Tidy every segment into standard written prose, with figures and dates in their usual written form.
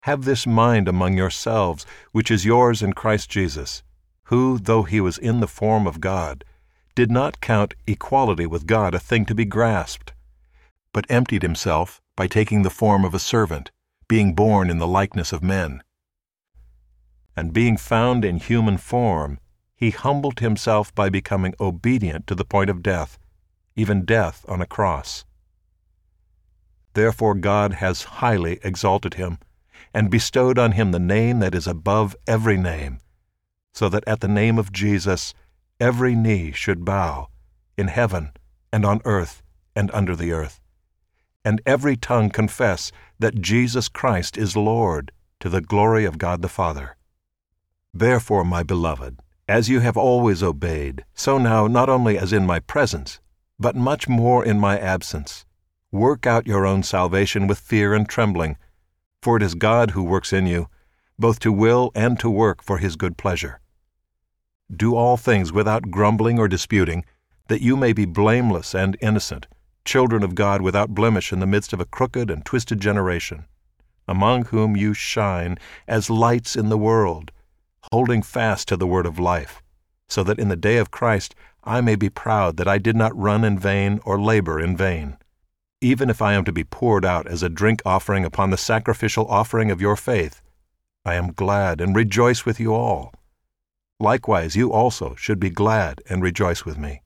Have this mind among yourselves, which is yours in Christ Jesus, who, though he was in the form of God, did not count equality with God a thing to be grasped, but emptied himself by taking the form of a servant, being born in the likeness of men. And being found in human form, he humbled himself by becoming obedient to the point of death, even death on a cross. Therefore God has highly exalted him, and bestowed on him the name that is above every name, so that at the name of Jesus every knee should bow, in heaven and on earth and under the earth, and every tongue confess that Jesus Christ is Lord, to the glory of God the Father. Therefore, my beloved, as you have always obeyed, so now not only as in my presence, but much more in my absence, work out your own salvation with fear and trembling, for it is God who works in you, both to will and to work for his good pleasure. Do all things without grumbling or disputing, that you may be blameless and innocent, children of God without blemish in the midst of a crooked and twisted generation, among whom you shine as lights in the world, holding fast to the word of life, so that in the day of Christ I may be proud that I did not run in vain or labor in vain. Even if I am to be poured out as a drink offering upon the sacrificial offering of your faith, I am glad and rejoice with you all. Likewise, you also should be glad and rejoice with me.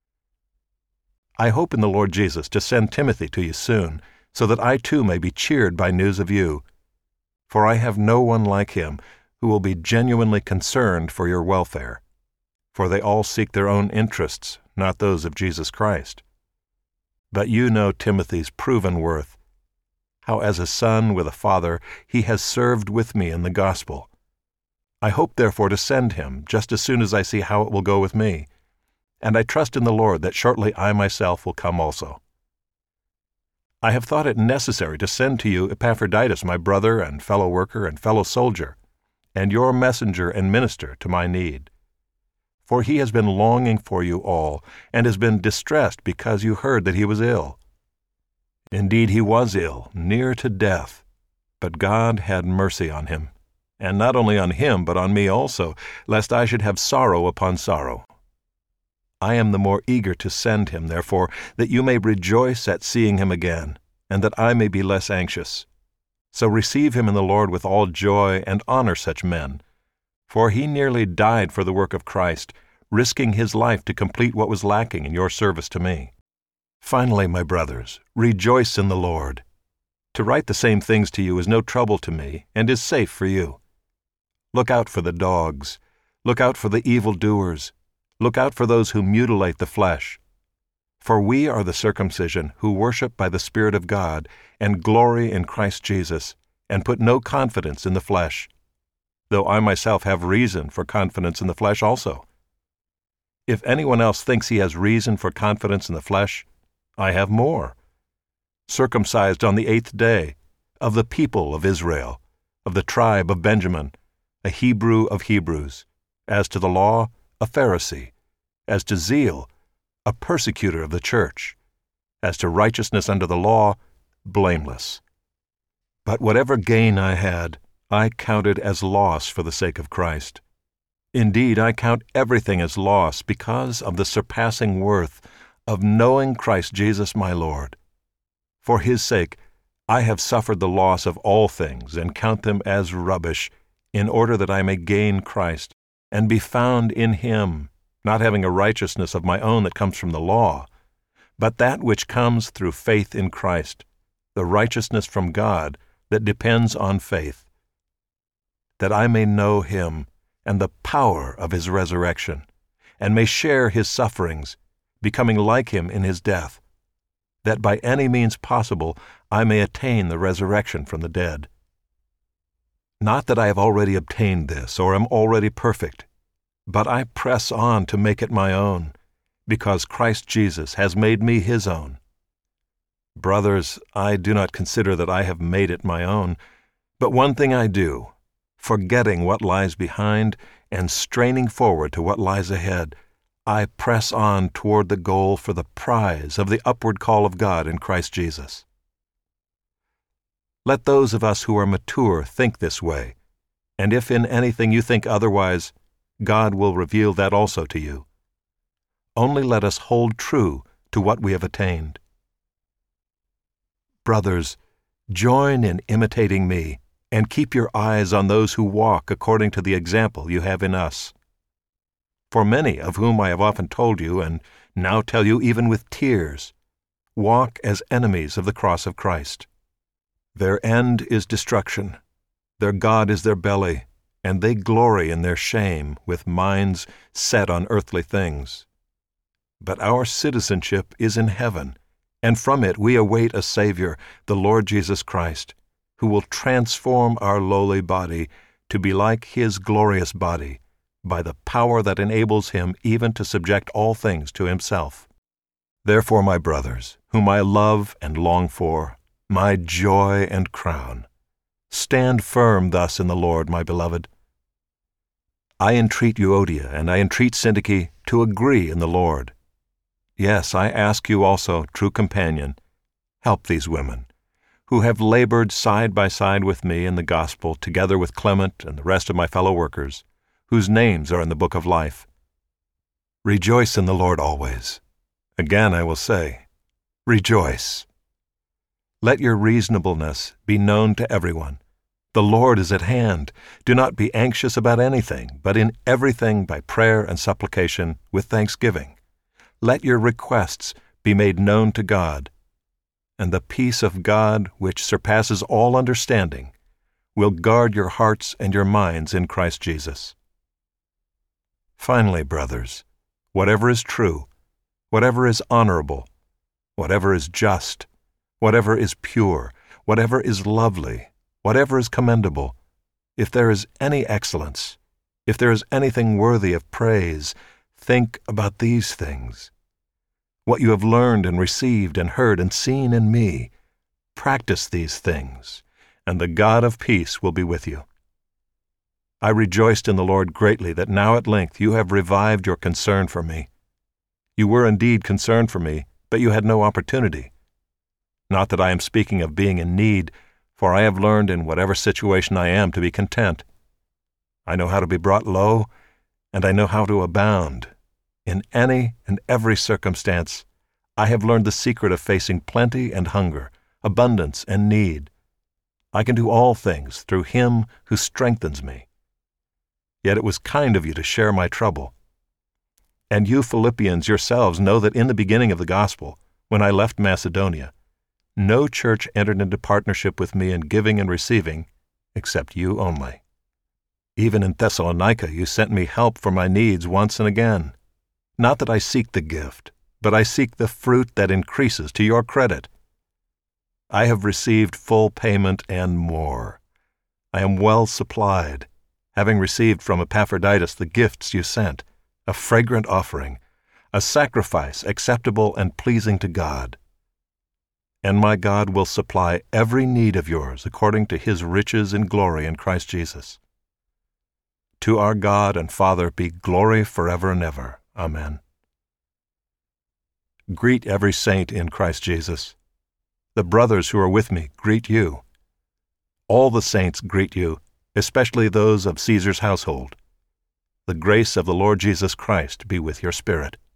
I hope in the Lord Jesus to send Timothy to you soon, so that I too may be cheered by news of you. For I have no one like him who will be genuinely concerned for your welfare. For they all seek their own interests, not those of Jesus Christ. But you know Timothy's proven worth, how as a son with a father he has served with me in the gospel. I hope therefore to send him just as soon as I see how it will go with me, and I trust in the Lord that shortly I myself will come also. I have thought it necessary to send to you Epaphroditus, my brother and fellow worker and fellow soldier, and your messenger and minister to my need. For he has been longing for you all, and has been distressed because you heard that he was ill. Indeed, he was ill, near to death, but God had mercy on him, and not only on him, but on me also, lest I should have sorrow upon sorrow. I am the more eager to send him, therefore, that you may rejoice at seeing him again, and that I may be less anxious. So receive him in the Lord with all joy, and honor such men. For he nearly died for the work of Christ, risking his life to complete what was lacking in your service to me. Finally, my brothers, rejoice in the Lord. To write the same things to you is no trouble to me, and is safe for you. Look out for the dogs. Look out for the evildoers. Look out for those who mutilate the flesh. For we are the circumcision who worship by the Spirit of God, and glory in Christ Jesus, and put no confidence in the flesh, though I myself have reason for confidence in the flesh also. If anyone else thinks he has reason for confidence in the flesh, I have more. Circumcised on the 8th day, of the people of Israel, of the tribe of Benjamin, a Hebrew of Hebrews, as to the law, a Pharisee, as to zeal, a persecutor of the church, as to righteousness under the law, blameless. But whatever gain I had, I counted as loss for the sake of Christ. Indeed, I count everything as loss because of the surpassing worth of knowing Christ Jesus my Lord. For his sake, I have suffered the loss of all things and count them as rubbish, in order that I may gain Christ and be found in him, not having a righteousness of my own that comes from the law, but that which comes through faith in Christ, the righteousness from God that depends on faith, that I may know him and the power of his resurrection, and may share his sufferings, becoming like him in his death, that by any means possible I may attain the resurrection from the dead. Not that I have already obtained this, or am already perfect, but I press on to make it my own, because Christ Jesus has made me his own. Brothers, I do not consider that I have made it my own, but one thing I do, forgetting what lies behind and straining forward to what lies ahead, I press on toward the goal for the prize of the upward call of God in Christ Jesus. Let those of us who are mature think this way, and if in anything you think otherwise, God will reveal that also to you. Only let us hold true to what we have attained. Brothers, join in imitating me, and keep your eyes on those who walk according to the example you have in us. For many of whom I have often told you, and now tell you even with tears, walk as enemies of the cross of Christ. Their end is destruction, their God is their belly, and they glory in their shame with minds set on earthly things. But our citizenship is in heaven, and from it we await a Savior, the Lord Jesus Christ, who will transform our lowly body to be like His glorious body, by the power that enables Him even to subject all things to Himself. Therefore, my brothers, whom I love and long for, my joy and crown, stand firm thus in the Lord, my beloved. I entreat Euodia and I entreat Syntyche to agree in the Lord. Yes, I ask you also, true companion, help these women, who have labored side by side with me in the gospel, together with Clement and the rest of my fellow workers, whose names are in the book of life. Rejoice in the Lord always. Again I will say, rejoice. Let your reasonableness be known to everyone. The Lord is at hand. Do not be anxious about anything, but in everything by prayer and supplication with thanksgiving. Let your requests be made known to God, and the peace of God, which surpasses all understanding, will guard your hearts and your minds in Christ Jesus. Finally, brothers, whatever is true, whatever is honorable, whatever is just, whatever is pure, whatever is lovely, whatever is commendable, if there is any excellence, if there is anything worthy of praise, think about these things. What you have learned and received and heard and seen in me, practice these things, and the God of peace will be with you. I rejoiced in the Lord greatly that now at length you have revived your concern for me. You were indeed concerned for me, but you had no opportunity. Not that I am speaking of being in need, for I have learned in whatever situation I am to be content. I know how to be brought low, and I know how to abound. In any and every circumstance, I have learned the secret of facing plenty and hunger, abundance and need. I can do all things through Him who strengthens me. Yet it was kind of you to share my trouble. And you Philippians yourselves know that in the beginning of the gospel, when I left Macedonia, no church entered into partnership with me in giving and receiving, except you only. Even in Thessalonica you sent me help for my needs once and again. Not that I seek the gift, but I seek the fruit that increases to your credit. I have received full payment and more. I am well supplied, having received from Epaphroditus the gifts you sent, a fragrant offering, a sacrifice acceptable and pleasing to God. And my God will supply every need of yours according to His riches in glory in Christ Jesus. To our God and Father be glory forever and ever. Amen. Greet every saint in Christ Jesus. The brothers who are with me greet you. All the saints greet you, especially those of Caesar's household. The grace of the Lord Jesus Christ be with your spirit.